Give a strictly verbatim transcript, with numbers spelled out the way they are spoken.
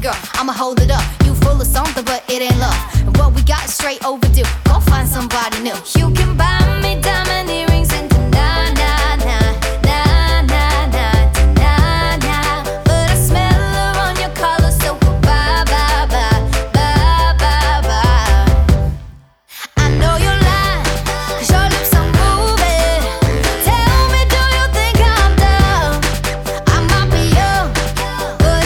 girl, I'ma hold it up. You full of something, but it ain't love. And what we got is straight overdue. Go find somebody new. You can